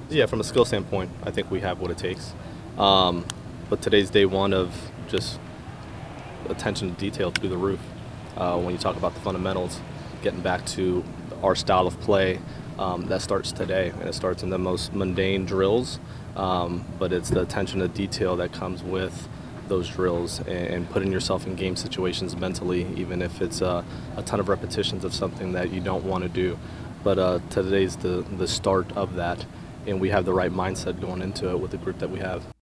Yeah, from a skill standpoint, I think we have what it takes. Um, but today's day one of just attention to detail through the roof. When you talk about the fundamentals, getting back to our style of play, that starts today, and it starts in the most mundane drills. But it's the attention to detail that comes with those drills and putting yourself in game situations mentally, even if it's a ton of repetitions of something that you don't want to do. But today's the start of that, and we have the right mindset going into it with the group that we have.